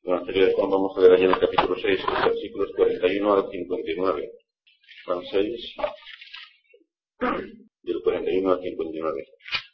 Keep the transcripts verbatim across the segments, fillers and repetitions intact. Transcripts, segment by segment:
Evangelio de Juan, vamos a leer allí en el capítulo seis, los versículos cuarenta y uno al cincuenta y nueve. Juan seis, y el cuarenta y uno al cincuenta y nueve.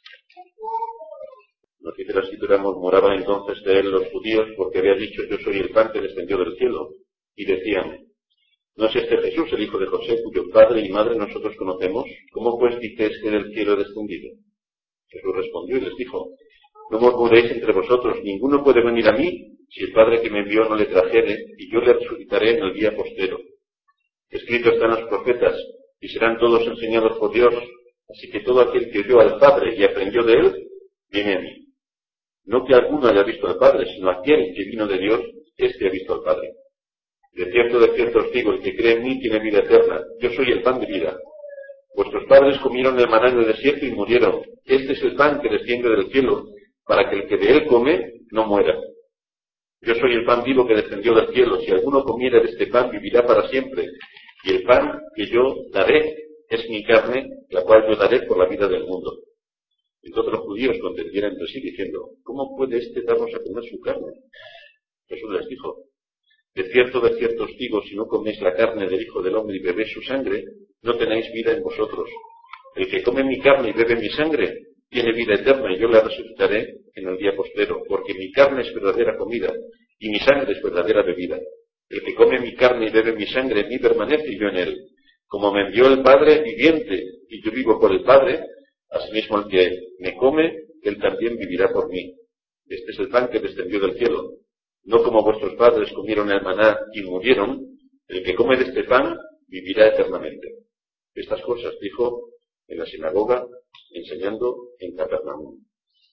Nos dice la escritura: murmuraban entonces de él los judíos porque había dicho: yo soy el pan que descendió del cielo. Y decían: ¿no es este Jesús, el hijo de José, cuyo padre y madre nosotros conocemos? ¿Cómo pues dices que del cielo he descendido? Jesús respondió y les dijo: no murmuréis entre vosotros, ninguno puede venir a mí si el Padre que me envió no le trajere, y yo le resucitaré en el día postero. Escrito está en los profetas, y serán todos enseñados por Dios, así que todo aquel que oyó al Padre y aprendió de él, viene a mí. No que alguno haya visto al Padre, sino aquel que vino de Dios, éste ha visto al Padre. De cierto, de cierto os digo, el que cree en mí tiene vida eterna. Yo soy el pan de vida. Vuestros padres comieron el maná en el desierto y murieron. Este es el pan que desciende del cielo, para que el que de él come no muera. Yo soy el pan vivo que descendió del cielo. Si alguno comiera de este pan, vivirá para siempre. Y el pan que yo daré es mi carne, la cual yo daré por la vida del mundo. Entonces los judíos contendieron entre sí, diciendo: ¿cómo puede éste darnos a comer su carne? Jesús les dijo: de cierto, de cierto os digo, si no coméis la carne del Hijo del Hombre y bebéis su sangre, no tenéis vida en vosotros. El que come mi carne y bebe mi sangre, tiene vida eterna, y yo la resucitaré en el día postero, porque mi carne es verdadera comida, y mi sangre es verdadera bebida. El que come mi carne y bebe mi sangre, en mí permanece y yo en él. Como me envió el Padre viviente, y yo vivo por el Padre, asimismo el que me come, él también vivirá por mí. Este es el pan que descendió del cielo. No como vuestros padres comieron el maná y murieron, el que come de este pan vivirá eternamente. Estas cosas dijo en la sinagoga, enseñando en Capernaum.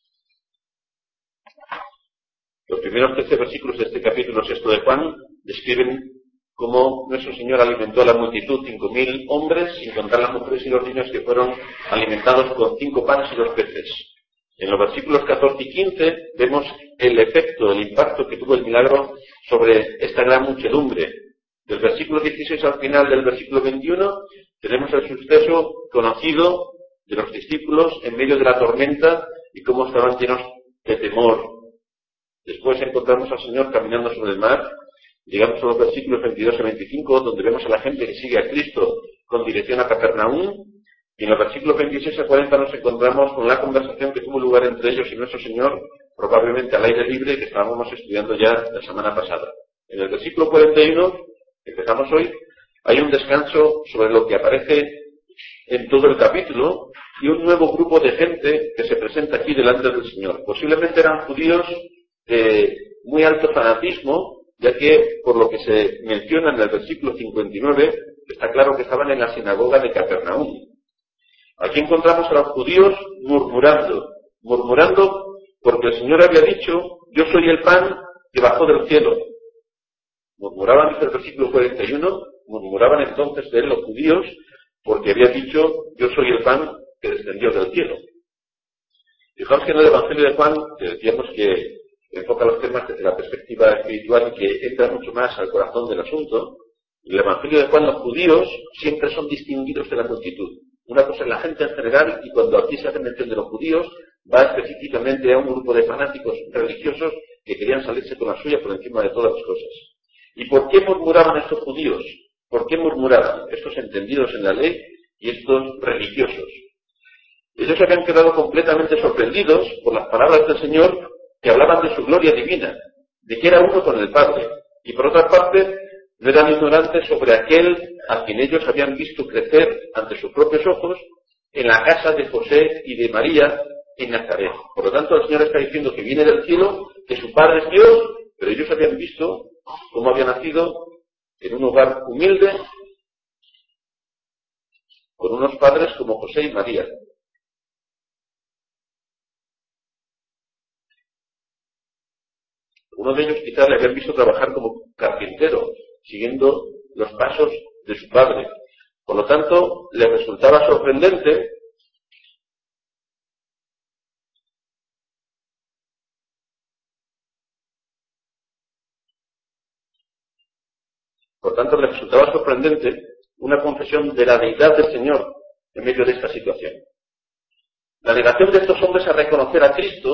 Los primeros trece versículos de este capítulo sexto de Juan describen cómo nuestro Señor alimentó a la multitud, cinco mil hombres, sin contar las mujeres y los niños, que fueron alimentados con cinco panes y dos peces. En los versículos catorce y quince vemos el efecto, el impacto que tuvo el milagro sobre esta gran muchedumbre. Del versículo dieciséis al final del versículo veintiuno tenemos el suceso conocido de los discípulos en medio de la tormenta y cómo estaban llenos de temor. Después encontramos al Señor caminando sobre el mar. Llegamos a los versículos veintidós y veinticinco, donde vemos a la gente que sigue a Cristo con dirección a Capernaum. Y en los versículos veintiséis a cuarenta nos encontramos con la conversación que tuvo lugar entre ellos y nuestro Señor, probablemente al aire libre, que estábamos estudiando ya la semana pasada. En el versículo cuarenta y uno, que empezamos hoy, hay un descanso sobre lo que aparece en todo el capítulo y un nuevo grupo de gente que se presenta aquí delante del Señor. Posiblemente eran judíos de muy alto fanatismo, ya que por lo que se menciona en el versículo cincuenta y nueve, está claro que estaban en la sinagoga de Capernaum. Aquí encontramos a los judíos murmurando, murmurando porque el Señor había dicho: yo soy el pan que bajó del cielo. Murmuraban, dice el versículo cuarenta y uno, murmuraban entonces de él los judíos porque había dicho: yo soy el pan que descendió del cielo. Fijaos que en el Evangelio de Juan, que decíamos que enfoca los temas desde la perspectiva espiritual y que entra mucho más al corazón del asunto, en el Evangelio de Juan los judíos siempre son distinguidos de la multitud. Una cosa es la gente en general, y cuando aquí se hace mención de los judíos, va específicamente a un grupo de fanáticos religiosos que querían salirse con la suya por encima de todas las cosas. ¿Y por qué murmuraban estos judíos? ¿Por qué murmuraban estos entendidos en la ley y estos religiosos? Ellos habían quedado completamente sorprendidos por las palabras del Señor, que hablaban de su gloria divina, de que era uno con el Padre, y por otra parte no eran ignorantes sobre aquel a quien ellos habían visto crecer ante sus propios ojos en la casa de José y de María en Nazaret. Por lo tanto, el Señor está diciendo que viene del cielo, que su Padre es Dios, pero ellos habían visto cómo había nacido en un hogar humilde, con unos padres como José y María. Uno de ellos quizás le habían visto trabajar como carpintero, siguiendo los pasos de su padre. Por lo tanto, le resultaba sorprendente por tanto le resultaba sorprendente una confesión de la deidad del Señor en medio de esta situación. La negación de estos hombres a reconocer a Cristo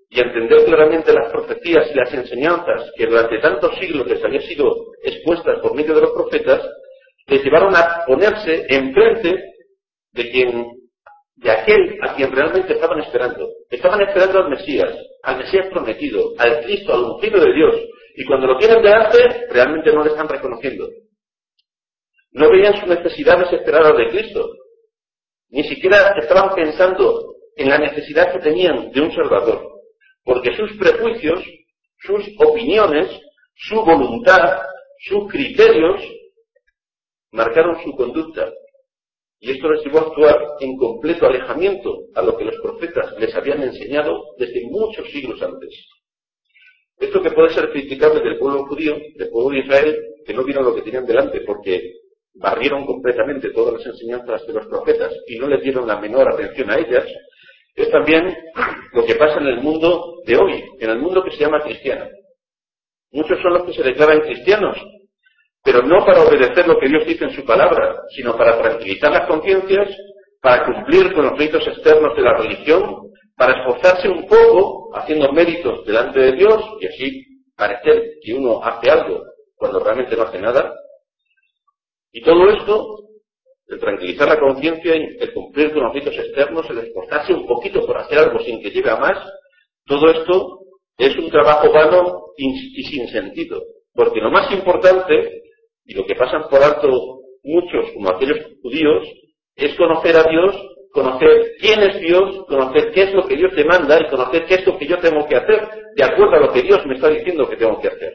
y entender claramente las profecías y las enseñanzas que durante tantos siglos les habían sido expuestas por medio de los profetas, les llevaron a ponerse enfrente de quien, de aquel a quien realmente estaban esperando. Estaban esperando al Mesías, al Mesías prometido, al Cristo, al ungido de Dios, y cuando lo tienen delante, realmente no le están reconociendo. No veían su necesidad desesperada de Cristo, ni siquiera estaban pensando en la necesidad que tenían de un Salvador, porque sus prejuicios, sus opiniones, su voluntad, sus criterios marcaron su conducta, y esto les llevó a actuar en completo alejamiento a lo que los profetas les habían enseñado desde muchos siglos antes. Esto que puede ser criticable del pueblo judío, del pueblo de Israel, que no vieron lo que tenían delante porque barrieron completamente todas las enseñanzas de los profetas y no les dieron la menor atención a ellas, es también lo que pasa en el mundo de hoy, en el mundo que se llama cristiano. Muchos son los que se declaran cristianos, pero no para obedecer lo que Dios dice en su palabra, sino para tranquilizar las conciencias, para cumplir con los ritos externos de la religión, para esforzarse un poco haciendo méritos delante de Dios y así parecer que uno hace algo cuando realmente no hace nada. Y todo esto, el tranquilizar la conciencia, el cumplir con los ritos externos, el esforzarse un poquito por hacer algo sin que llegue a más, todo esto es un trabajo vano y sin sentido. Porque lo más importante, y lo que pasan por alto muchos, como aquellos judíos, es conocer a Dios, conocer quién es Dios, conocer qué es lo que Dios te manda y conocer qué es lo que yo tengo que hacer, de acuerdo a lo que Dios me está diciendo que tengo que hacer.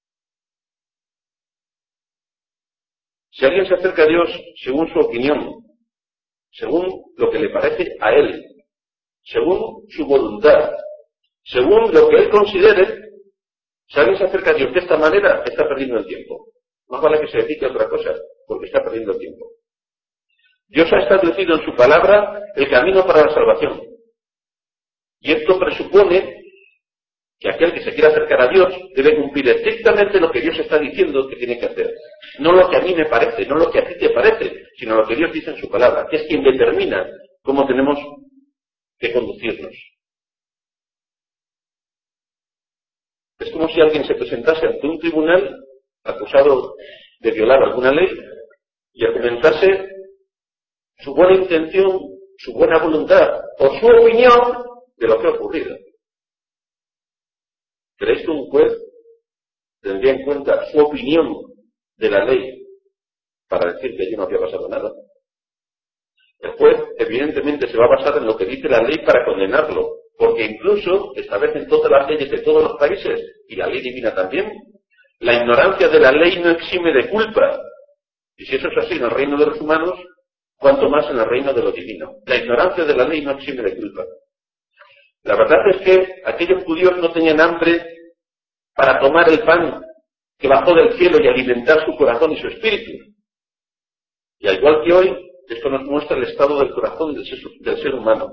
Si alguien se acerca a Dios según su opinión, según lo que le parece a él, según su voluntad, según lo que él considere, si alguien se acerca a Dios de esta manera, está perdiendo el tiempo. Más vale que se dedique a otra cosa, porque está perdiendo el tiempo. Dios ha establecido en su palabra el camino para la salvación. Y esto presupone que aquel que se quiera acercar a Dios debe cumplir estrictamente lo que Dios está diciendo que tiene que hacer. No lo que a mí me parece, no lo que a ti te parece, sino lo que Dios dice en su palabra, que es quien determina cómo tenemos que conducirnos. Es como si alguien se presentase ante un tribunal acusado de violar alguna ley y argumentase su buena intención, su buena voluntad o su opinión de lo que ha ocurrido. ¿Creéis que un juez tendría en cuenta su opinión de la ley para decir que allí no había pasado nada? El juez evidentemente se va a basar en lo que dice la ley para condenarlo, porque incluso establecen todas las leyes de todos los países, y la ley divina también. La ignorancia de la ley no exime de culpa, y si eso es así en el reino de los humanos, cuanto más en el reino de lo divino. La ignorancia de la ley no exime de culpa. La verdad es que aquellos judíos no tenían hambre para tomar el pan que bajó del cielo y alimentar su corazón y su espíritu. Y al igual que hoy, esto nos muestra el estado del corazón del ser, del ser humano.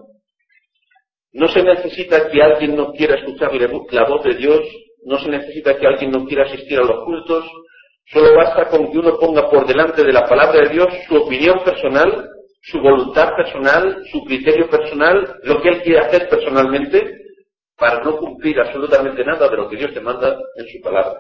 No se necesita que alguien no quiera escuchar la voz de Dios, no se necesita que alguien no quiera asistir a los cultos, solo basta con que uno ponga por delante de la palabra de Dios su opinión personal, su voluntad personal, su criterio personal, lo que él quiere hacer personalmente, para no cumplir absolutamente nada de lo que Dios te manda en su palabra.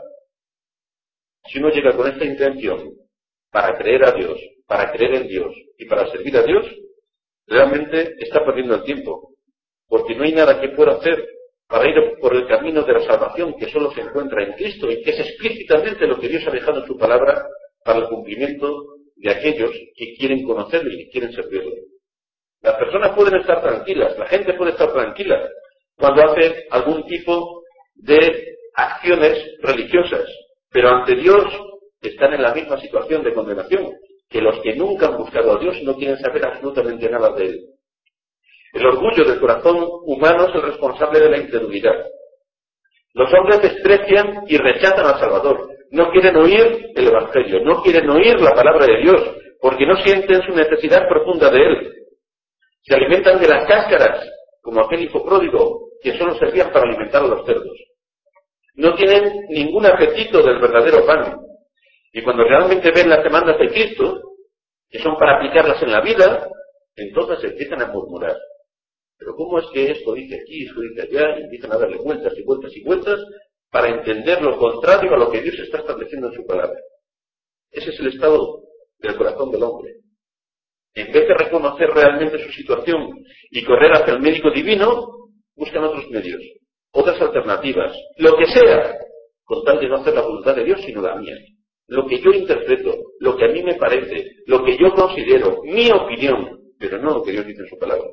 Si uno llega con esta intención para creer a Dios, para creer en Dios y para servir a Dios, realmente está perdiendo el tiempo, porque no hay nada que pueda hacer para ir por el camino de la salvación que solo se encuentra en Cristo y que es explícitamente lo que Dios ha dejado en su palabra para el cumplimiento de aquellos que quieren conocerlo y que quieren servirlo. Las personas pueden estar tranquilas, la gente puede estar tranquila cuando hace algún tipo de acciones religiosas, pero ante Dios están en la misma situación de condenación que los que nunca han buscado a Dios y no quieren saber absolutamente nada de Él. El orgullo del corazón humano es el responsable de la incredulidad. Los hombres desprecian y rechazan al Salvador. No quieren oír el Evangelio, no quieren oír la palabra de Dios, porque no sienten su necesidad profunda de Él. Se alimentan de las cáscaras, como aquel hijo pródigo, que solo servían para alimentar a los cerdos. No tienen ningún apetito del verdadero pan. Y cuando realmente ven las demandas de Cristo, que son para aplicarlas en la vida, entonces empiezan a murmurar. Pero ¿cómo es que esto dice aquí, esto dice allá? Y empiezan a darle vueltas y vueltas y vueltas para entender lo contrario a lo que Dios está estableciendo en su palabra. Ese es el estado del corazón del hombre. En vez de reconocer realmente su situación y correr hacia el médico divino, buscan otros medios, otras alternativas, lo que sea, con tal de no hacer la voluntad de Dios, sino la mía. Lo que yo interpreto, lo que a mí me parece, lo que yo considero, mi opinión, pero no lo que Dios dice en su palabra.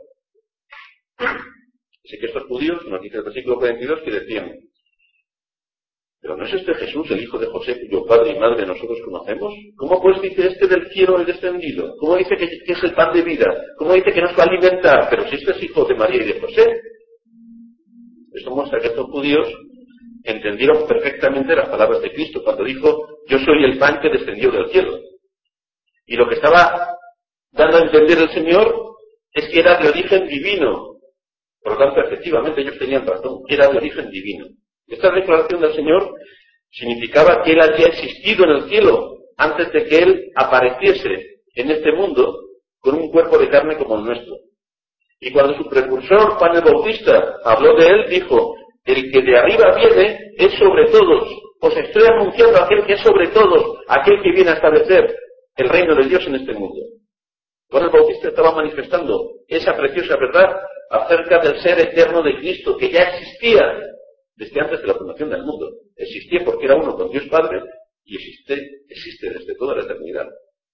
Así que estos judíos, nos dice el versículo cuarenta y dos, que decían: ¿pero no es este Jesús, el hijo de José, cuyo padre y madre nosotros conocemos? ¿Cómo pues dice este del cielo el descendido? ¿Cómo dice que, que es el pan de vida? ¿Cómo dice que nos va a alimentar? Pero si este es hijo de María y de José. Esto muestra que estos judíos entendieron perfectamente las palabras de Cristo cuando dijo: yo soy el pan que descendió del cielo. Y lo que estaba dando a entender el Señor es que era de origen divino. Por lo tanto, efectivamente, ellos tenían razón, era de origen divino. Esta declaración del Señor significaba que Él había existido en el cielo antes de que Él apareciese en este mundo con un cuerpo de carne como el nuestro. Y cuando su precursor, Juan el Bautista, habló de Él, dijo: el que de arriba viene es sobre todos. Os estoy anunciando a aquel que es sobre todos, aquel que viene a establecer el reino de Dios en este mundo. Juan el Bautista estaba manifestando esa preciosa verdad acerca del ser eterno de Cristo, que ya existía desde antes de la fundación del mundo. Existía porque era uno con Dios Padre y existe, existe desde toda la eternidad.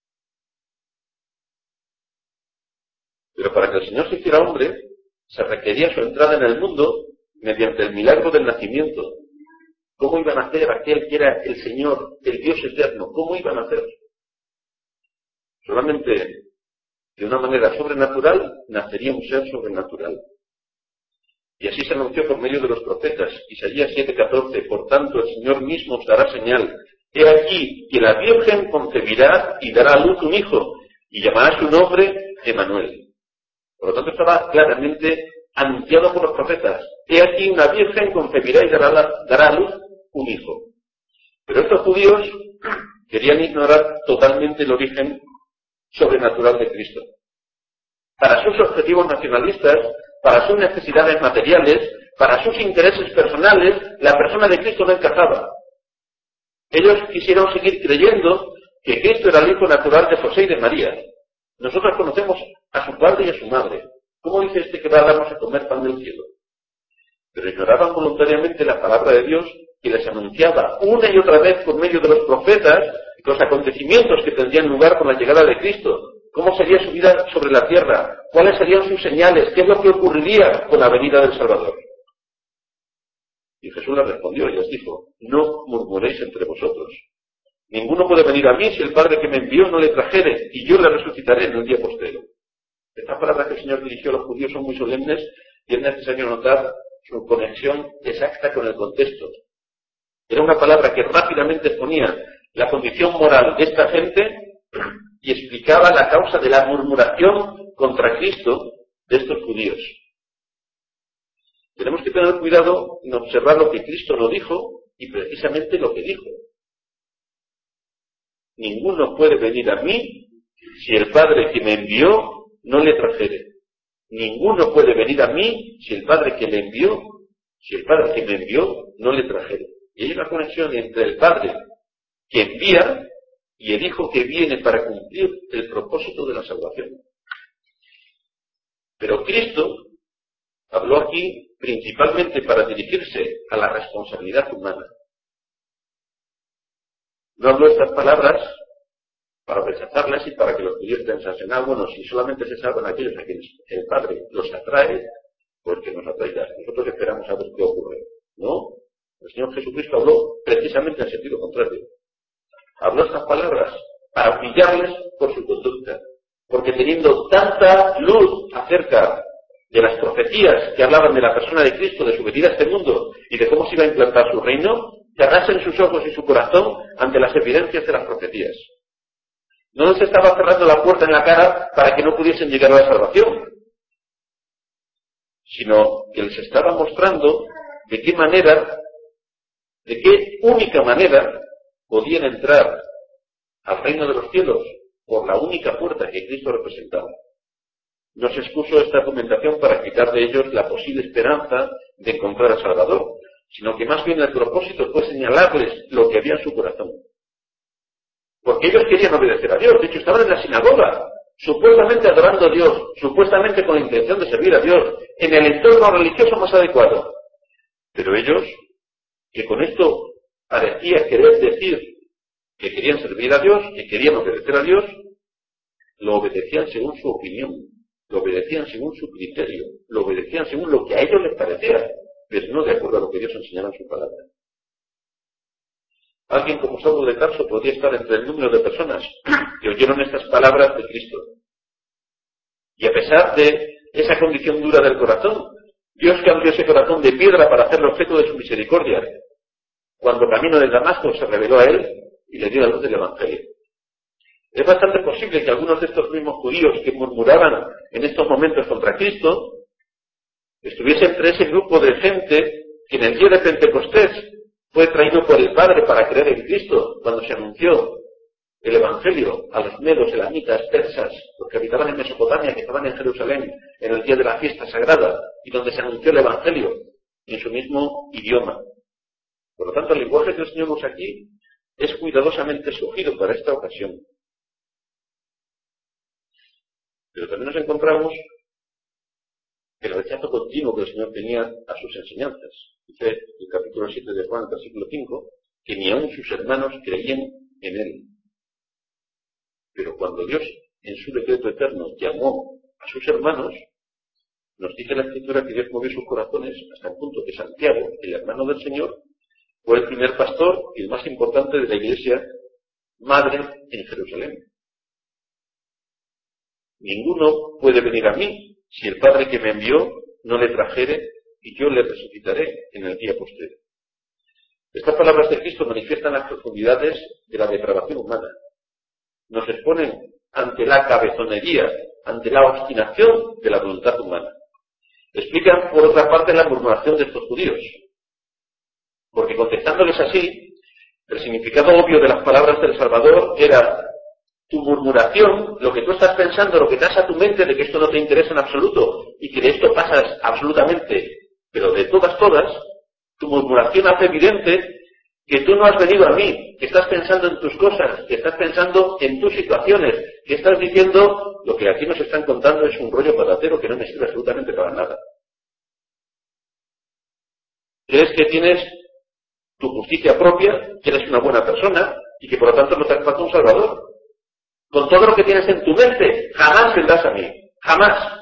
Pero para que el Señor se hiciera hombre, se requería su entrada en el mundo mediante el milagro del nacimiento. ¿Cómo iban a hacer aquel que era el Señor, el Dios eterno? ¿Cómo iban a hacer? Solamente de una manera sobrenatural nacería un ser sobrenatural. Y así se anunció por medio de los profetas. Isaías siete catorce: por tanto el Señor mismo os dará señal. He aquí que la Virgen concebirá y dará a luz un hijo, y llamará su nombre Emmanuel. Por lo tanto estaba claramente anunciado por los profetas. He aquí una Virgen concebirá y dará, la, dará a luz un hijo. Pero estos judíos querían ignorar totalmente el origen sobrenatural de Cristo. Para sus objetivos nacionalistas, para sus necesidades materiales, para sus intereses personales, la persona de Cristo no encajaba. Ellos quisieron seguir creyendo que Cristo era el hijo natural de José y de María. Nosotros conocemos a su padre y a su madre. ¿Cómo dice este que va a darnos a comer pan del cielo? Pero ignoraban voluntariamente la palabra de Dios que les anunciaba una y otra vez por medio de los profetas los acontecimientos que tendrían lugar con la llegada de Cristo. ¿Cómo sería su vida sobre la tierra? ¿Cuáles serían sus señales? ¿Qué es lo que ocurriría con la venida del Salvador? Y Jesús les respondió y les dijo: no murmuréis entre vosotros. Ninguno puede venir a mí si el Padre que me envió no le trajere, y yo le resucitaré en el día postero. Estas palabras que el Señor dirigió a los judíos son muy solemnes y es necesario notar su conexión exacta con el contexto. Era una palabra que rápidamente exponía la condición moral de esta gente y explicaba la causa de la murmuración contra Cristo de estos judíos. Tenemos que tener cuidado en observar lo que Cristo no dijo y precisamente lo que dijo. Ninguno puede venir a mí si el Padre que me envió no le trajere. Ninguno puede venir a mí si el Padre que le envió, si el Padre que me envió no le trajere. Y hay una conexión entre el Padre que envía y el Hijo que viene para cumplir el propósito de la salvación. Pero Cristo habló aquí principalmente para dirigirse a la responsabilidad humana. No habló estas palabras para rechazarlas y para que los judíos pensasen: ah, bueno, si solamente se salvan aquellos a quienes el Padre los atrae, pues que nos atraiga. Nosotros esperamos a ver qué ocurre. No, el Señor Jesucristo habló precisamente en sentido contrario. Habló estas palabras para humillarles por su conducta, porque teniendo tanta luz acerca de las profecías que hablaban de la persona de Cristo, de su venida a este mundo y de cómo se iba a implantar su reino, cerrasen sus ojos y su corazón ante las evidencias de las profecías. No les estaba cerrando la puerta en la cara para que no pudiesen llegar a la salvación, sino que les estaba mostrando de qué manera, de qué única manera podían entrar al reino de los cielos por la única puerta que Cristo representaba. no se expuso esta argumentación para quitar de ellos la posible esperanza de encontrar al Salvador, sino que más bien el propósito fue señalarles lo que había en su corazón. Porque ellos querían obedecer a Dios, de hecho estaban en la sinagoga, supuestamente adorando a Dios, supuestamente con la intención de servir a Dios, en el entorno religioso más adecuado. Pero ellos, que con esto parecía querer decir que querían servir a Dios, que querían obedecer a Dios, lo obedecían según su opinión, lo obedecían según su criterio, lo obedecían según lo que a ellos les pareciera, pero no de acuerdo a lo que Dios enseñaba en su palabra. Alguien como Saulo de Tarso podría estar entre el número de personas que oyeron estas palabras de Cristo. Y a pesar de esa condición dura del corazón, Dios cambió ese corazón de piedra para hacerlo objeto de su misericordia, cuando camino de Damasco se reveló a él y le dio la luz del Evangelio. Es bastante posible que algunos de estos mismos judíos que murmuraban en estos momentos contra Cristo estuviese entre ese grupo de gente que en el día de Pentecostés fue traído por el Padre para creer en Cristo cuando se anunció el Evangelio a los medos, elamitas, persas, los que habitaban en Mesopotamia, que estaban en Jerusalén en el día de la fiesta sagrada y donde se anunció el Evangelio en su mismo idioma. Por lo tanto, el lenguaje que el Señor usa aquí es cuidadosamente escogido para esta ocasión. Pero también nos encontramos el rechazo continuo que el Señor tenía a sus enseñanzas. Dice el capítulo siete de Juan, versículo cinco, que ni aun sus hermanos creían en él. Pero cuando Dios, en su decreto eterno, llamó a sus hermanos, nos dice la Escritura que Dios movió sus corazones hasta el punto que Santiago, el hermano del Señor, fue el primer pastor y el más importante de la iglesia madre en Jerusalén. Ninguno puede venir a mí si el Padre que me envió no le trajere y yo le resucitaré en el día postrero. Estas palabras de Cristo manifiestan las profundidades de la depravación humana. Nos exponen ante la cabezonería, ante la obstinación de la voluntad humana. Explican, por otra parte, la murmuración de estos judíos. Porque contestándoles así, el significado obvio de las palabras del Salvador era tu murmuración, lo que tú estás pensando, lo que te hace a tu mente de que esto no te interesa en absoluto y que de esto pasas absolutamente, pero de todas, todas, tu murmuración hace evidente que tú no has venido a mí, que estás pensando en tus cosas, que estás pensando en tus situaciones, que estás diciendo lo que aquí nos están contando es un rollo patatero que no me sirve absolutamente para nada. Crees que tienes tu justicia propia, que eres una buena persona y que por lo tanto no te hace falta un Salvador. Con todo lo que tienes en tu mente, jamás vendrás a mí. Jamás.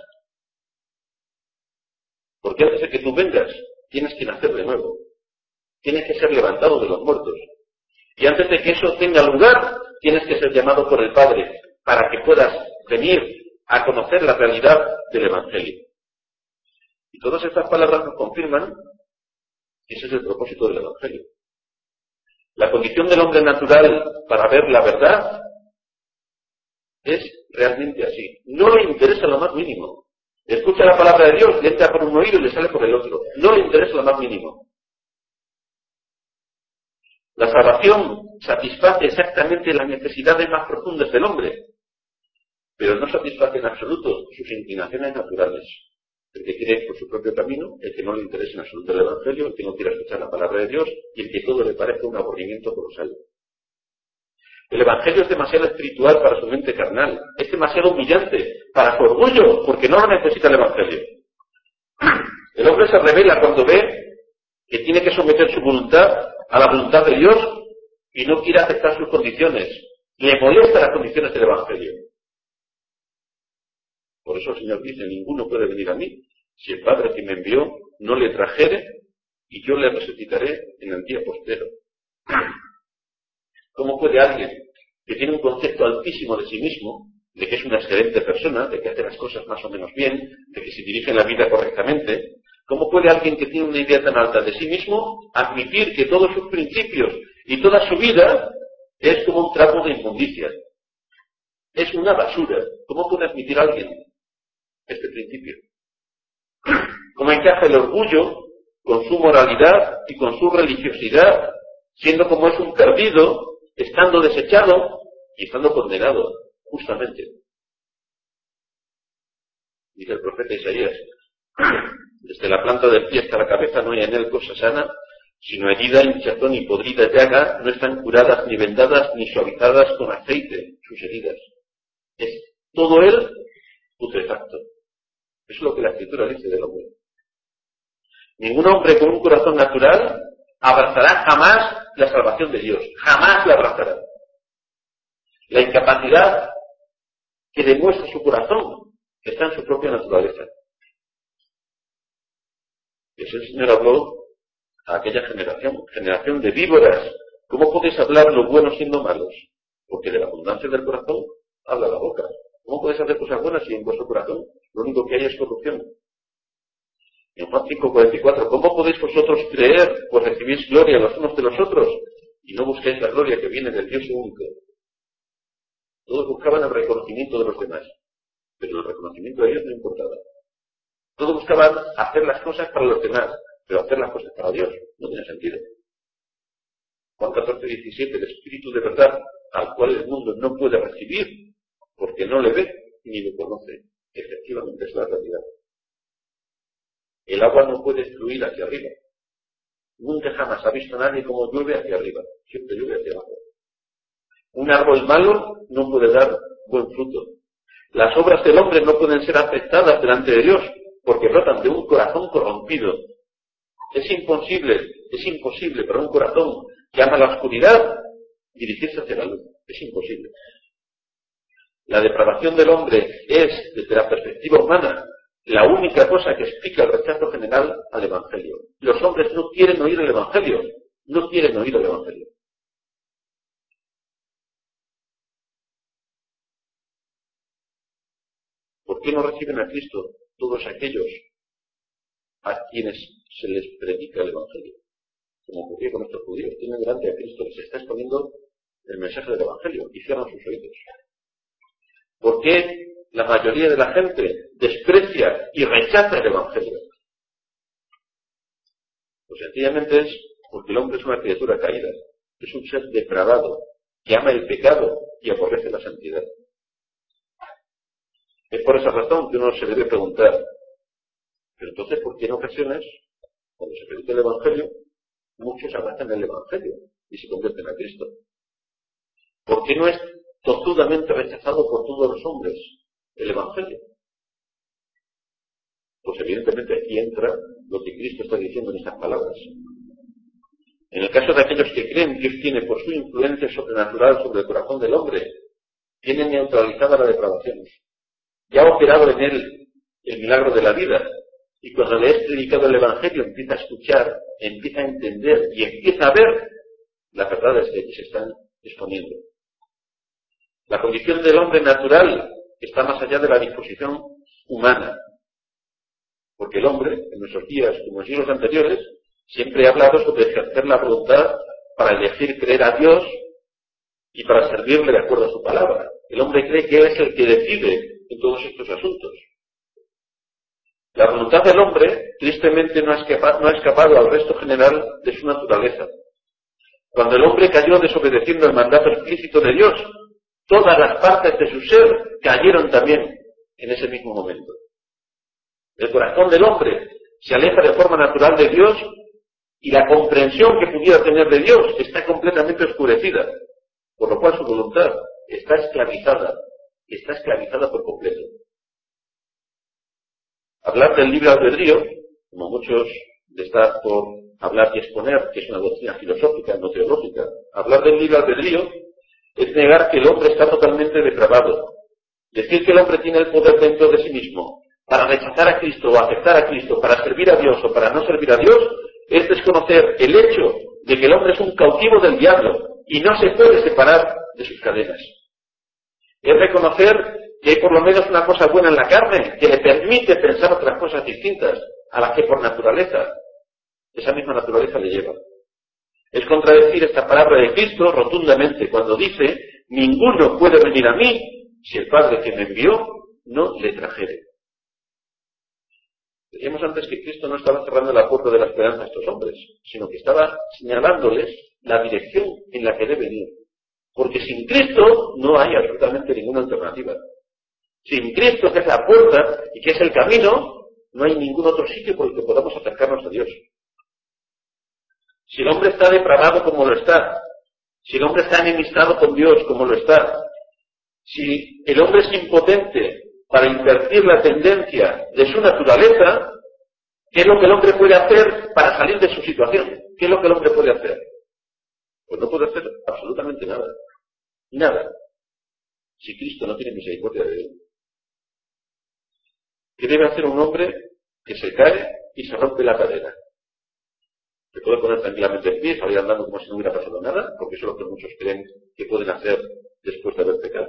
Porque antes de que tú vengas, tienes que nacer de nuevo. Tienes que ser levantado de los muertos. Y antes de que eso tenga lugar, tienes que ser llamado por el Padre para que puedas venir a conocer la realidad del Evangelio. Y todas estas palabras nos confirman que ese es el propósito del Evangelio. La condición del hombre natural para ver la verdad es realmente así. No le interesa lo más mínimo. Escucha la palabra de Dios, le entra por un oído y le sale por el otro. No le interesa lo más mínimo. La salvación satisface exactamente las necesidades más profundas del hombre, pero no satisface en absoluto sus inclinaciones naturales. El que quiere ir por su propio camino, el que no le interesa en absoluto el Evangelio, el que no quiere escuchar la palabra de Dios y el que todo le parece un aburrimiento colosal. El Evangelio es demasiado espiritual para su mente carnal, es demasiado humillante para su orgullo, porque no lo necesita el Evangelio. El hombre se revela cuando ve que tiene que someter su voluntad a la voluntad de Dios y no quiere aceptar sus condiciones. Le molestan las condiciones del Evangelio. Por eso el Señor dice, ninguno puede venir a mí si el Padre que me envió no le trajere y yo le resucitaré en el día postrero. ¿Cómo puede alguien que tiene un concepto altísimo de sí mismo, de que es una excelente persona, de que hace las cosas más o menos bien, de que se dirige en la vida correctamente, cómo puede alguien que tiene una idea tan alta de sí mismo admitir que todos sus principios y toda su vida es como un trapo de inmundicia? Es una basura. ¿Cómo puede admitir alguien este principio? ¿Cómo encaja el orgullo con su moralidad y con su religiosidad, siendo como es un perdido, estando desechado y estando condenado, justamente? dice el profeta Isaías. Desde la planta del pie hasta la cabeza no hay en él cosa sana, sino herida, hinchazón y podrida llaga, no están curadas ni vendadas ni suavizadas con aceite sus heridas. Es todo él putrefacto. Eso es lo que la Escritura dice del hombre. Ningún hombre con un corazón natural abrazará jamás la salvación de Dios. Jamás la abrazará. La incapacidad que demuestra su corazón está en su propia naturaleza. Y eso el Señor habló a aquella generación, generación de víboras. ¿Cómo podéis hablar lo bueno siendo malos? Porque de la abundancia del corazón habla la boca. ¿Cómo podéis hacer cosas buenas si en vuestro corazón lo único que hay es corrupción? En Juan cinco cuarenta y cuatro, ¿cómo podéis vosotros creer, pues recibís gloria los unos de los otros, y no buscáis la gloria que viene del Dios único? Todos buscaban el reconocimiento de los demás, pero el reconocimiento de Dios no importaba. Todos buscaban hacer las cosas para los demás, pero hacer las cosas para Dios no tiene sentido. Juan catorce diecisiete, el Espíritu de verdad, al cual el mundo no puede recibir, porque no le ve ni le conoce. Efectivamente es la realidad. El agua no puede fluir hacia arriba. Nunca jamás ha visto a nadie cómo llueve hacia arriba. Siempre llueve hacia abajo. Un árbol malo no puede dar buen fruto. Las obras del hombre no pueden ser aceptadas delante de Dios, porque brotan de un corazón corrompido. Es imposible, es imposible para un corazón que ama la oscuridad dirigirse hacia la luz. Es imposible. La depravación del hombre es, desde la perspectiva humana, la única cosa que explica el rechazo general al Evangelio. Los hombres no quieren oír el Evangelio. No quieren oír el Evangelio. ¿Por qué no reciben a Cristo todos aquellos a quienes se les predica el Evangelio? Como ocurrió con estos judíos. Tienen delante a Cristo, les está exponiendo el mensaje del Evangelio y cierran sus oídos. ¿Por qué la mayoría de la gente desprecia y rechaza el Evangelio? Pues sencillamente es porque el hombre es una criatura caída, es un ser depravado, que ama el pecado y aborrece la santidad. Es por esa razón que uno se debe preguntar, pero entonces, ¿por qué en ocasiones, cuando se predica el Evangelio, muchos abrazan el Evangelio y se convierten a Cristo? ¿Por qué no es tozudamente rechazado por todos los hombres el Evangelio? Pues evidentemente aquí entra lo que Cristo está diciendo en estas palabras. En el caso de aquellos que creen que Dios tiene por su influencia sobrenatural sobre el corazón del hombre, tienen neutralizada la depravación. Ya ha operado en él el milagro de la vida, y cuando le es predicado el Evangelio empieza a escuchar, empieza a entender y empieza a ver las verdades que se están exponiendo. La condición del hombre natural está más allá de la disposición humana, porque el hombre, en nuestros días como en siglos anteriores, siempre ha hablado sobre ejercer la voluntad para elegir creer a Dios y para servirle de acuerdo a su palabra. El hombre cree que él es el que decide en todos estos asuntos. La voluntad del hombre, tristemente, no ha escapado, no ha escapado al resto general de su naturaleza. Cuando el hombre cayó desobedeciendo el mandato explícito de Dios, todas las partes de su ser cayeron también en ese mismo momento. El corazón del hombre se aleja de forma natural de Dios y la comprensión que pudiera tener de Dios está completamente oscurecida, por lo cual su voluntad está esclavizada, está esclavizada por completo. Hablar del libre albedrío, como muchos les da por hablar y exponer, que es una doctrina filosófica, no teológica, hablar del libre albedrío es negar que el hombre está totalmente depravado. Decir que el hombre tiene el poder dentro de sí mismo para rechazar a Cristo o aceptar a Cristo, para servir a Dios o para no servir a Dios, es desconocer el hecho de que el hombre es un cautivo del diablo y no se puede separar de sus cadenas. Es reconocer que hay por lo menos una cosa buena en la carne que le permite pensar otras cosas distintas a las que por naturaleza, esa misma naturaleza le lleva. Es contradecir esta palabra de Cristo rotundamente cuando dice: ninguno puede venir a mí si el Padre que me envió no le trajere. Decíamos antes que Cristo no estaba cerrando la puerta de la esperanza a estos hombres, sino que estaba señalándoles la dirección en la que deben ir. Porque sin Cristo no hay absolutamente ninguna alternativa. Sin Cristo, que es la puerta y que es el camino, no hay ningún otro sitio por el que podamos acercarnos a Dios. Si el hombre está depravado como lo está, si el hombre está enemistado con Dios como lo está, si el hombre es impotente para invertir la tendencia de su naturaleza, ¿qué es lo que el hombre puede hacer para salir de su situación? ¿Qué es lo que el hombre puede hacer? Pues no puede hacer absolutamente nada. Nada. Si Cristo no tiene misericordia de él. ¿Qué debe hacer un hombre que se cae y se rompe la cadera? Se puede poner tranquilamente en pie, salir andando como si no hubiera pasado nada, porque eso es lo que muchos creen que pueden hacer después de haber pecado.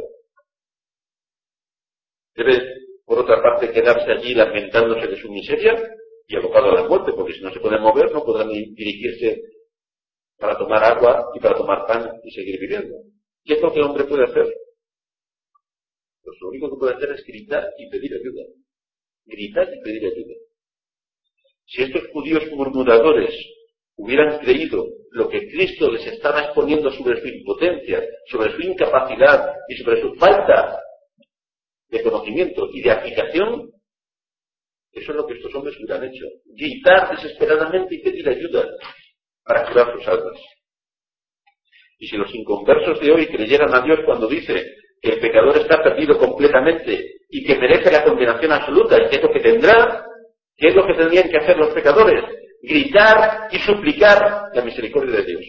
Debe, por otra parte, quedarse allí lamentándose de su miseria y abocado a la muerte, porque si no se pueden mover, no podrán dirigirse para tomar agua y para tomar pan y seguir viviendo. ¿Qué es lo que el hombre puede hacer? Pues lo único que puede hacer es gritar y pedir ayuda. Gritar y pedir ayuda. Si estos judíos murmuradores hubieran creído lo que Cristo les estaba exponiendo sobre su impotencia, sobre su incapacidad y sobre su falta de conocimiento y de aplicación, eso es lo que estos hombres hubieran hecho. Gritar desesperadamente y pedir ayuda para curar sus almas. Y si los inconversos de hoy creyeran a Dios cuando dice que el pecador está perdido completamente y que merece la condenación absoluta y que es lo que tendrá, ¿qué es lo que tendrían que hacer los pecadores? Gritar y suplicar la misericordia de Dios.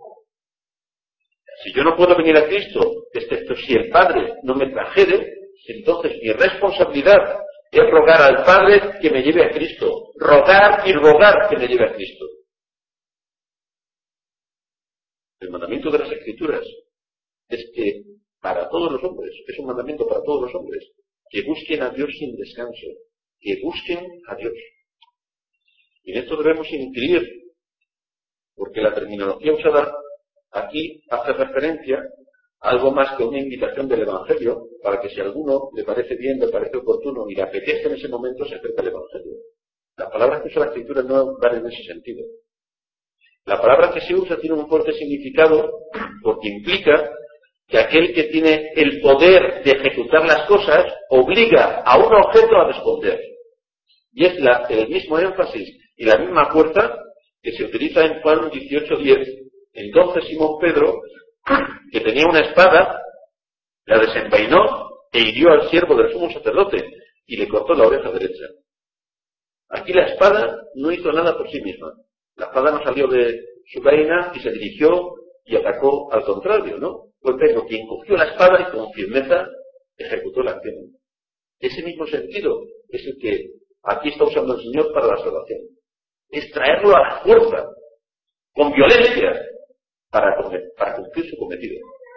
Si yo no puedo venir a Cristo, excepto si el Padre no me trajere, entonces mi responsabilidad es rogar al Padre que me lleve a Cristo. Rogar y rogar que me lleve a Cristo. El mandamiento de las Escrituras es que para todos los hombres, es un mandamiento para todos los hombres, que busquen a Dios sin descanso, que busquen a Dios. Y en esto debemos incluir, porque la terminología usada aquí hace referencia a algo más que una invitación del Evangelio, para que si a alguno le parece bien, le parece oportuno y le apetece en ese momento, se acerque al Evangelio. Las palabras que usa la Escritura no van en ese sentido. La palabra que se usa tiene un fuerte significado porque implica que aquel que tiene el poder de ejecutar las cosas obliga a un objeto a responder. Y es la, el mismo énfasis y la misma fuerza que se utiliza en Juan dieciocho diez. Entonces Simón Pedro, que tenía una espada, la desenvainó e hirió al siervo del sumo sacerdote y le cortó la oreja derecha. Aquí la espada no hizo nada por sí misma. La espada no salió de su vaina y se dirigió y atacó al contrario, ¿no? Fue Pedro quien cogió la espada y con firmeza ejecutó la acción. Ese mismo sentido es el que aquí está usando el Señor para la salvación. Es traerlo a la fuerza, con violencia, para, para cumplir su cometido.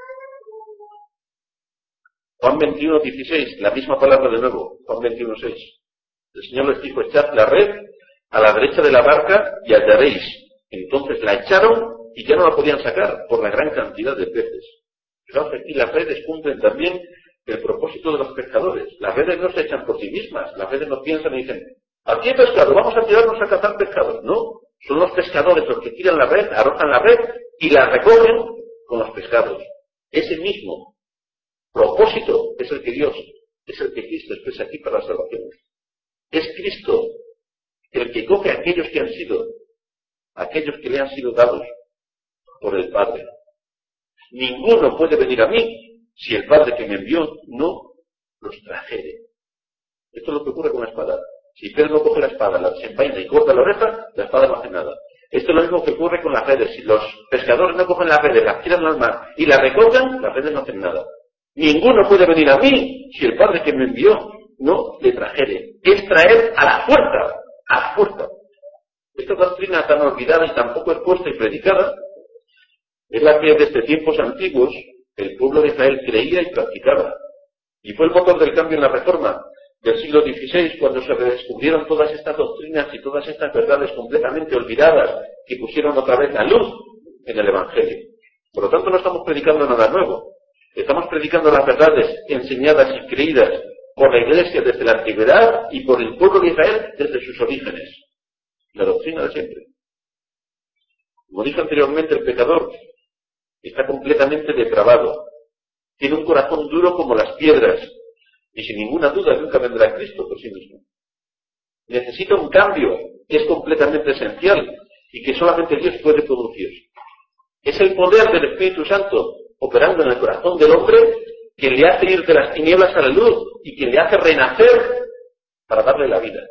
Juan veintiuno dieciséis, la misma palabra de nuevo, Juan veintiuno seis. El Señor les dijo, echad la red a la derecha de la barca y hallaréis. Entonces la echaron y ya no la podían sacar por la gran cantidad de peces. Fijaos que aquí las redes cumplen también el propósito de los pescadores. Las redes no se echan por sí mismas, las redes no piensan y dicen, aquí hay pescado, vamos a tirarnos a cazar pescados. No, son los pescadores los que tiran la red, arrojan la red y la recogen con los pescados. Ese mismo propósito es el que Dios, es el que Cristo expresa aquí para la salvación. Es Cristo el que coge a aquellos que han sido, aquellos que le han sido dados por el Padre. Ninguno puede venir a mí si el Padre que me envió no los trajere. Esto es lo que ocurre con la espada. Si Pedro no coge la espada, la desenvaina y corta la oreja, la espada no hace nada. Esto es lo mismo que ocurre con las redes. Si los pescadores no cogen las redes, las tiran al mar y las recogen, las redes no hacen nada. Ninguno puede venir a mí si el Padre que me envió no le trajere. Es traer a la fuerza, a la fuerza. Esta doctrina tan olvidada y tan poco expuesta y predicada es la que desde tiempos antiguos el pueblo de Israel creía y practicaba. Y fue el motor del cambio en la Reforma del siglo dieciséis, cuando se redescubrieron todas estas doctrinas y todas estas verdades completamente olvidadas que pusieron otra vez la luz en el Evangelio. Por lo tanto, no estamos predicando nada nuevo. Estamos predicando las verdades enseñadas y creídas por la Iglesia desde la antigüedad y por el pueblo de Israel desde sus orígenes. La doctrina de siempre. Como dije anteriormente, el pecador está completamente depravado. Tiene un corazón duro como las piedras y sin ninguna duda nunca vendrá Cristo por sí mismo. Necesita un cambio que es completamente esencial y que solamente Dios puede producir. Es el poder del Espíritu Santo operando en el corazón del hombre que le hace ir de las tinieblas a la luz y que le hace renacer para darle la vida.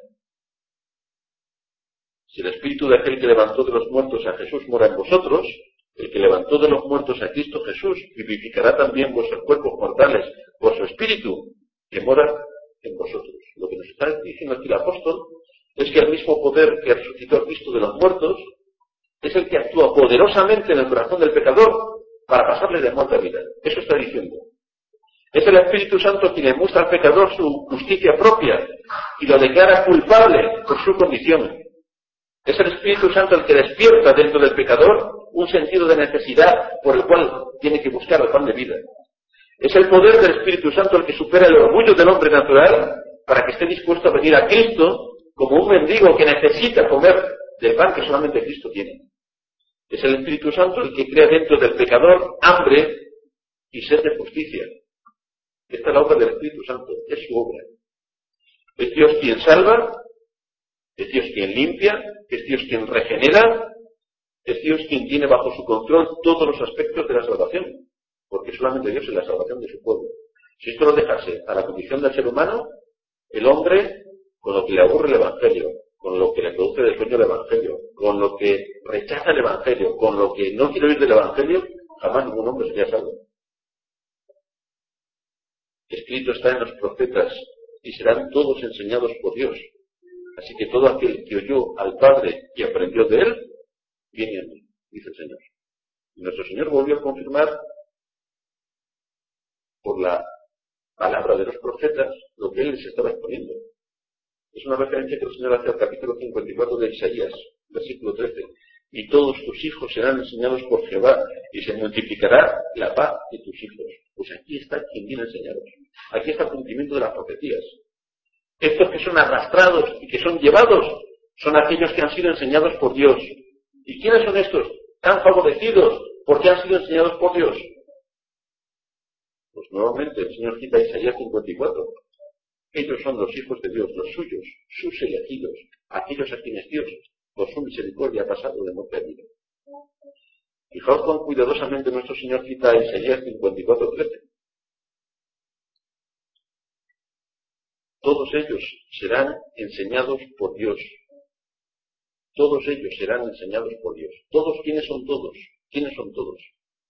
Si el Espíritu de aquel que levantó de los muertos a Jesús mora en vosotros, el que levantó de los muertos a Cristo Jesús vivificará también vuestros cuerpos mortales por su Espíritu que mora en vosotros. Lo que nos está diciendo aquí el apóstol es que el mismo poder que resucitó a Cristo de los muertos es el que actúa poderosamente en el corazón del pecador para pasarle de muerte a vida. Eso está diciendo. Es el Espíritu Santo quien le muestra al pecador su justicia propia y lo declara culpable por su condición. Es el Espíritu Santo el que despierta dentro del pecador un sentido de necesidad por el cual tiene que buscar el pan de vida. Es el poder del Espíritu Santo el que supera el orgullo del hombre natural para que esté dispuesto a venir a Cristo como un mendigo que necesita comer del pan que solamente Cristo tiene. Es el Espíritu Santo el que crea dentro del pecador hambre y sed de justicia. Esta es la obra del Espíritu Santo, es su obra. Es Dios quien salva, es Dios quien limpia, es Dios quien regenera, es Dios quien tiene bajo su control todos los aspectos de la salvación, porque solamente Dios es la salvación de su pueblo. Si esto lo dejase a la condición del ser humano, el hombre, con lo que le aburre el Evangelio, con lo que le produce de sueño el Evangelio, con lo que rechaza el Evangelio, con lo que no quiere oír del Evangelio, jamás ningún hombre sería salvo. Escrito está en los profetas, y serán todos enseñados por Dios. Así que todo aquel que oyó al Padre y aprendió de él, viene a mí, dice el Señor. Y nuestro Señor volvió a confirmar por la palabra de los profetas lo que él les estaba exponiendo. Es una referencia que el Señor hace al capítulo cincuenta y cuatro de Isaías, versículo trece. Y todos tus hijos serán enseñados por Jehová, y se multiplicará la paz de tus hijos. Pues aquí está quien viene enseñados. Aquí está el cumplimiento de las profecías. Estos que son arrastrados y que son llevados son aquellos que han sido enseñados por Dios. ¿Y quiénes son estos tan favorecidos porque han sido enseñados por Dios? Pues nuevamente el Señor cita Isaías cincuenta y cuatro. Ellos son los hijos de Dios, los suyos, sus elegidos, aquellos a quienes Dios, por su misericordia, ha pasado de muerte a vida. Fijaos cuán cuidadosamente nuestro Señor cita Isaías cincuenta y cuatro, trece. Todos ellos serán enseñados por Dios. Todos ellos serán enseñados por Dios. ¿Todos quiénes son todos? ¿Quiénes son todos?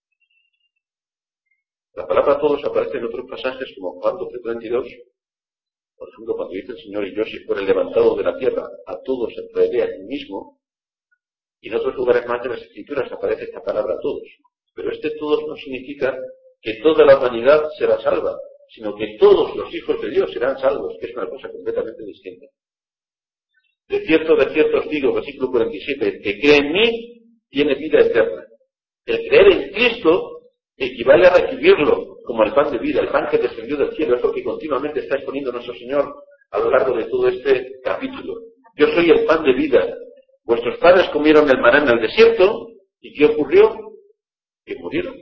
La palabra todos aparece en otros pasajes como Juan doce treinta y dos. Por ejemplo, cuando dice el Señor, y yo si fuera levantado de la tierra, a todos se traeré a mí mismo. Y en otros lugares más de las Escrituras aparece esta palabra todos. Pero este todos no significa que toda la humanidad será salva, sino que todos los hijos de Dios serán salvos, que es una cosa completamente distinta. De cierto, de cierto os digo, versículo cuarenta y siete, el que cree en mí tiene vida eterna. El creer en Cristo equivale a recibirlo como el pan de vida, el pan que descendió del cielo. Es lo que continuamente está exponiendo nuestro Señor a lo largo de todo este capítulo. Yo soy el pan de vida. Vuestros padres comieron el maná en el desierto, ¿y qué ocurrió? Que murieron.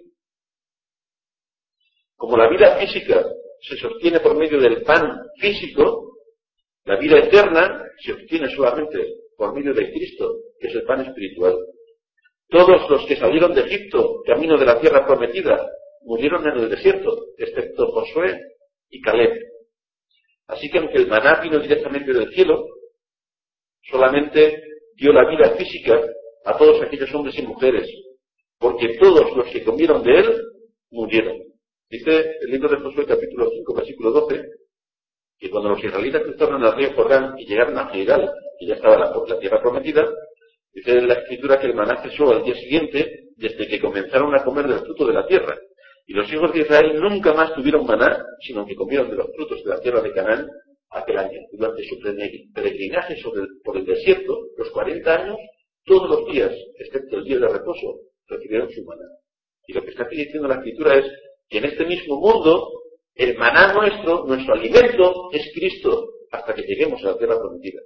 Como la vida física se sostiene por medio del pan físico, la vida eterna se obtiene solamente por medio de Cristo, que es el pan espiritual. Todos los que salieron de Egipto, camino de la tierra prometida, murieron en el desierto, excepto Josué y Caleb. Así que aunque el maná vino directamente del cielo, solamente dio la vida física a todos aquellos hombres y mujeres, porque todos los que comieron de él murieron. Dice el libro de Josué, capítulo cinco, versículo doce, que cuando los israelitas cruzaron el río Jordán y llegaron a Gilgal, que ya estaba la, la tierra prometida, dice en la Escritura que el maná cesó al día siguiente, desde que comenzaron a comer del fruto de la tierra. Y los hijos de Israel nunca más tuvieron maná, sino que comieron de los frutos de la tierra de Canaán aquel año. Durante su peregrinaje sobre el, por el desierto, los cuarenta años, todos los días, excepto el día de reposo, recibieron su maná. Y lo que está aquí diciendo la Escritura es que en este mismo mundo, el maná nuestro, nuestro alimento, es Cristo, hasta que lleguemos a la tierra prometida.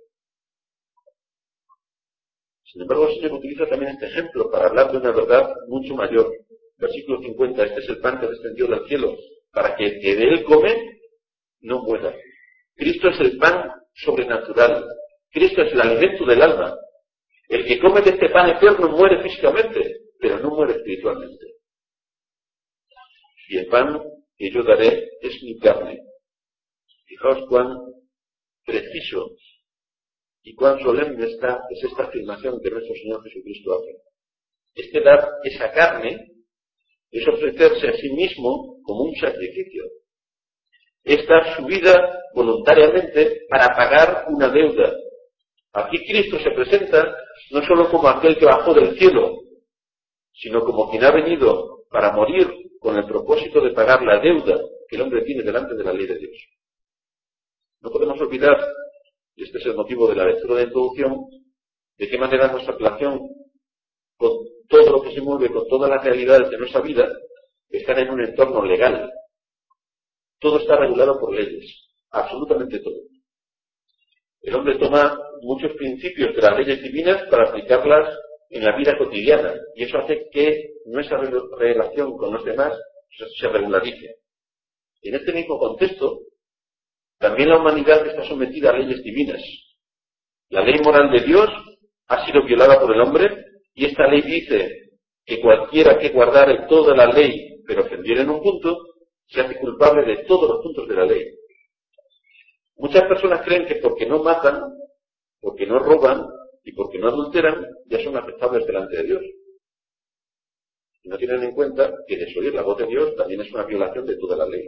Sin embargo, el Señor utiliza también este ejemplo para hablar de una verdad mucho mayor. Versículo cincuenta, este es el pan que descendió del cielo, para que el que de él come no muera. Cristo es el pan sobrenatural. Cristo es el alimento del alma. El que come de este pan eterno muere físicamente, pero no muere espiritualmente. Y el pan que yo daré es mi carne. Fijaos cuán preciso y cuán solemne está, es esta afirmación que nuestro Señor Jesucristo hace. Este dar esa carne es ofrecerse a sí mismo como un sacrificio. Es dar su vida voluntariamente para pagar una deuda. Aquí Cristo se presenta no solo como aquel que bajó del cielo, sino como quien ha venido para morir con el propósito de pagar la deuda que el hombre tiene delante de la ley de Dios. No podemos olvidar, y este es el motivo de la lectura de introducción, de qué manera nuestra relación con todo lo que se mueve, con todas las realidades de nuestra vida, están en un entorno legal. Todo está regulado por leyes, absolutamente todo. El hombre toma muchos principios de las leyes divinas para aplicarlas en la vida cotidiana, y eso hace que nuestra relación con los demás se regularice. Y en este mismo contexto, también la humanidad está sometida a leyes divinas. La ley moral de Dios ha sido violada por el hombre, y esta ley dice que cualquiera que guardare toda la ley, pero ofendiera en un punto, se hace culpable de todos los puntos de la ley. Muchas personas creen que porque no matan, porque no roban y porque no adulteran, ya son aceptables delante de Dios. Y no tienen en cuenta que desoír la voz de Dios también es una violación de toda la ley.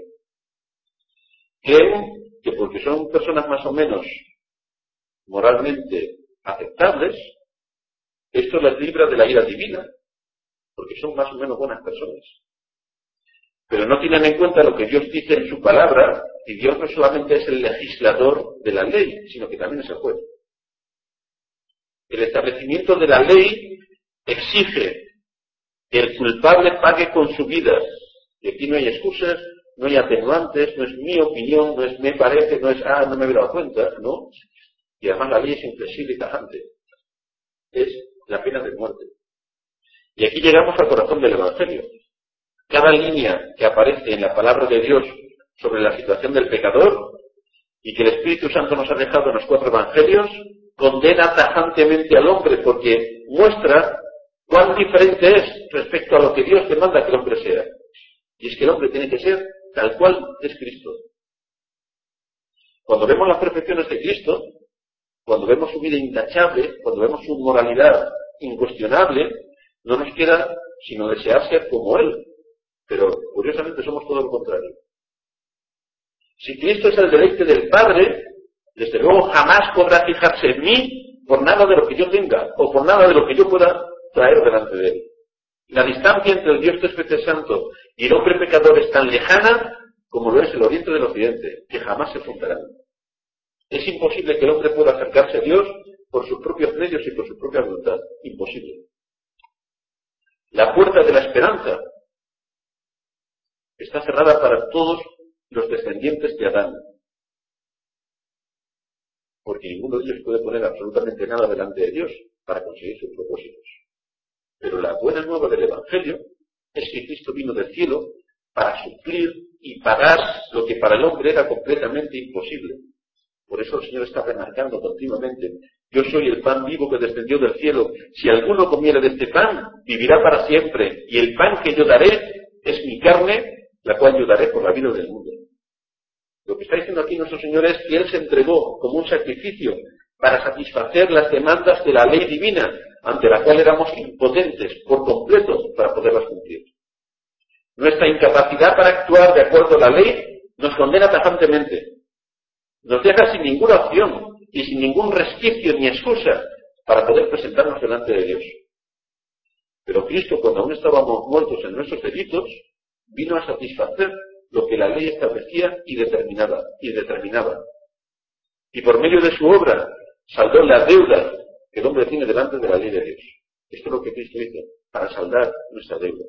Creen que porque son personas más o menos moralmente aceptables, esto les libra de la ira divina, porque son más o menos buenas personas. Pero no tienen en cuenta lo que Dios dice en su palabra, y Dios no solamente es el legislador de la ley, sino que también es el juez. El establecimiento de la ley exige que el culpable pague con su vida. Y aquí no hay excusas, no hay atenuantes, no es mi opinión, no es me parece, no es, ah, no me he dado cuenta, ¿no? Y además la ley es inflexible y tajante. Es la pena de muerte. Y aquí llegamos al corazón del Evangelio. Cada línea que aparece en la palabra de Dios sobre la situación del pecador y que el Espíritu Santo nos ha dejado en los cuatro Evangelios, condena tajantemente al hombre porque muestra cuán diferente es respecto a lo que Dios demanda que el hombre sea. Y es que el hombre tiene que ser tal cual es Cristo. Cuando vemos las perfecciones de Cristo, cuando vemos su vida intachable, cuando vemos su moralidad incuestionable, no nos queda sino desear ser como Él. Pero curiosamente somos todo lo contrario. Si Cristo es el deleite del Padre, desde luego jamás podrá fijarse en mí por nada de lo que yo tenga o por nada de lo que yo pueda traer delante de Él. La distancia entre el Dios tres veces santo y el hombre pecador es tan lejana como lo es el oriente del occidente, que jamás se juntarán. Es imposible que el hombre pueda acercarse a Dios por sus propios medios y por su propia voluntad. Imposible. La puerta de la esperanza está cerrada para todos los descendientes de Adán, porque ninguno de ellos puede poner absolutamente nada delante de Dios para conseguir sus propósitos. Pero la buena nueva del Evangelio es que Cristo vino del cielo para suplir y pagar lo que para el hombre era completamente imposible. Por eso el Señor está remarcando continuamente: yo soy el pan vivo que descendió del cielo. Si alguno comiere de este pan, vivirá para siempre. Y el pan que yo daré es mi carne, la cual yo daré por la vida del mundo. Lo que está diciendo aquí nuestro Señor es que Él se entregó como un sacrificio para satisfacer las demandas de la ley divina, ante la cual éramos impotentes por completo para poderlas cumplir. Nuestra incapacidad para actuar de acuerdo a la ley nos condena tajantemente. Nos deja sin ninguna opción y sin ningún resquicio ni excusa para poder presentarnos delante de Dios. Pero Cristo, cuando aún estábamos muertos en nuestros delitos, vino a satisfacer lo que la ley establecía y determinaba, y determinaba. Y por medio de su obra saldó la deuda que el hombre tiene delante de la ley de Dios. Esto es lo que Cristo hizo, para saldar nuestra deuda.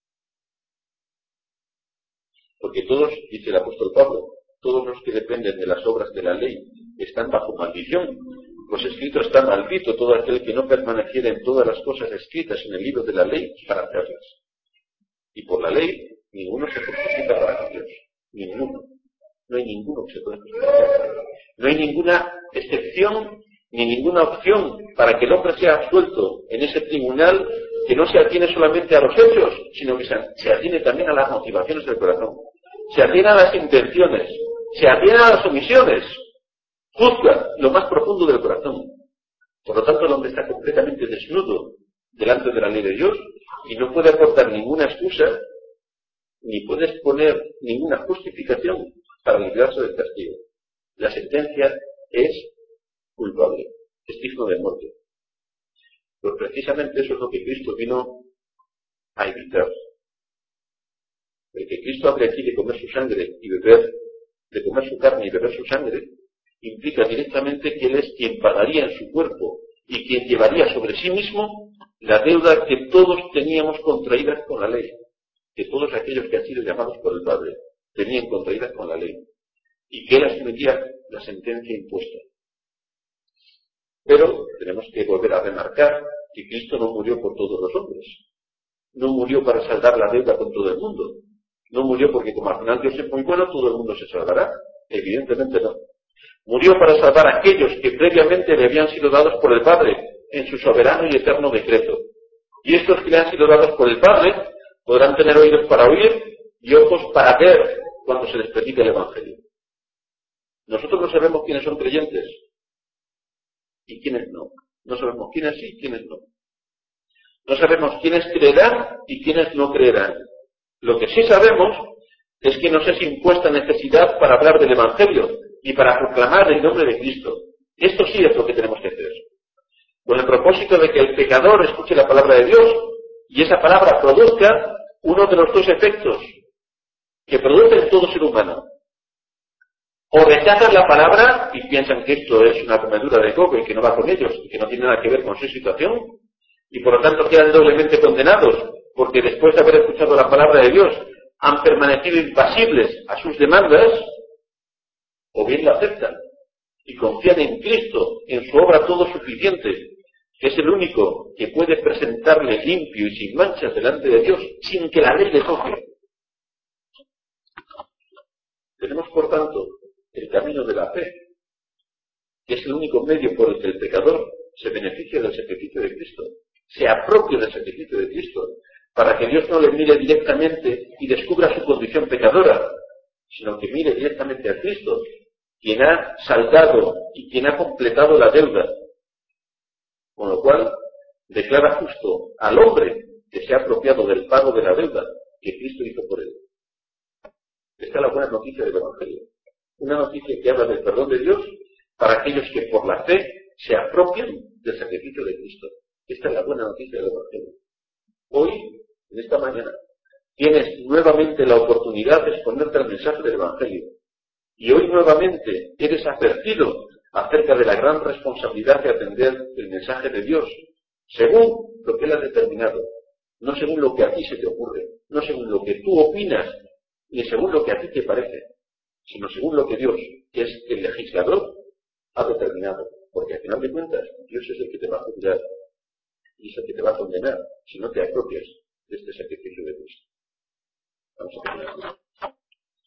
Porque todos, dice el apóstol Pablo, todos los que dependen de las obras de la ley están bajo maldición, pues escrito está: maldito todo aquel que no permaneciera en todas las cosas escritas en el libro de la ley para hacerlas. Y por la ley ninguno se justifica para con Dios, ninguno. No hay ninguno que se pueda justificar. No hay ninguna excepción ni ninguna opción para que el hombre sea absuelto en ese tribunal que no se atiene solamente a los hechos, sino que se, se atiene también a las motivaciones del corazón. Se atiene a las intenciones, se atiene a las omisiones, juzga lo más profundo del corazón. Por lo tanto, el hombre está completamente desnudo delante de la ley de Dios y no puede aportar ninguna excusa ni puede exponer ninguna justificación para librarse del castigo. La sentencia es culpable, es digno de muerte. Pues precisamente eso es lo que Cristo vino a evitar. El que Cristo hable aquí de comer su sangre y beber, de comer su carne y beber su sangre, implica directamente que Él es quien pagaría en su cuerpo y quien llevaría sobre sí mismo la deuda que todos teníamos contraídas con la ley, que todos aquellos que han sido llamados por el Padre tenían contraídas con la ley, y que Él asumiría la sentencia impuesta. Pero tenemos que volver a remarcar que Cristo no murió por todos los hombres, no murió para saldar la deuda con todo el mundo, no murió porque como al final Dios es muy bueno, todo el mundo se salvará, evidentemente no. Murió para salvar a aquellos que previamente le habían sido dados por el Padre en su soberano y eterno decreto. Y estos que le han sido dados por el Padre podrán tener oídos para oír y ojos para ver cuando se les predique el Evangelio. Nosotros no sabemos quiénes son creyentes y quiénes no. No sabemos quiénes sí y quiénes no. No sabemos quiénes creerán y quiénes no creerán. Lo que sí sabemos es que nos es impuesta necesidad para hablar del Evangelio y para proclamar el nombre de Cristo. Esto sí es lo que tenemos que hacer. Con el propósito de que el pecador escuche la palabra de Dios y esa palabra produzca uno de los dos efectos que produce en todo ser humano. O rechazan la palabra y piensan que esto es una comedura de coco y que no va con ellos y que no tiene nada que ver con su situación y por lo tanto quedan doblemente condenados porque después de haber escuchado la palabra de Dios han permanecido impasibles a sus demandas, o bien la aceptan y confían en Cristo, en su obra todo suficiente, que es el único que puede presentarle limpio y sin manchas delante de Dios sin que la ley le toque. Tenemos por tanto el camino de la fe, que es el único medio por el que el pecador se beneficia del sacrificio de Cristo, se apropia del sacrificio de Cristo, para que Dios no le mire directamente y descubra su condición pecadora, sino que mire directamente a Cristo, quien ha saldado y quien ha completado la deuda, con lo cual declara justo al hombre que se ha apropiado del pago de la deuda que Cristo hizo por él. Esta es la buena noticia del Evangelio. Una noticia que habla del perdón de Dios para aquellos que por la fe se apropian del sacrificio de Cristo. Esta es la buena noticia del Evangelio. Hoy, en esta mañana, tienes nuevamente la oportunidad de exponerte al mensaje del Evangelio. Y hoy nuevamente eres advertido acerca de la gran responsabilidad de atender el mensaje de Dios, según lo que Él ha determinado, no según lo que a ti se te ocurre, no según lo que tú opinas, ni según lo que a ti te parece, sino según lo que Dios, que es el legislador, ha determinado. Porque al final de cuentas, Dios es el que te va a juzgar y es el que te va a condenar si no te apropias de este sacrificio de Cristo. Vamos a terminar.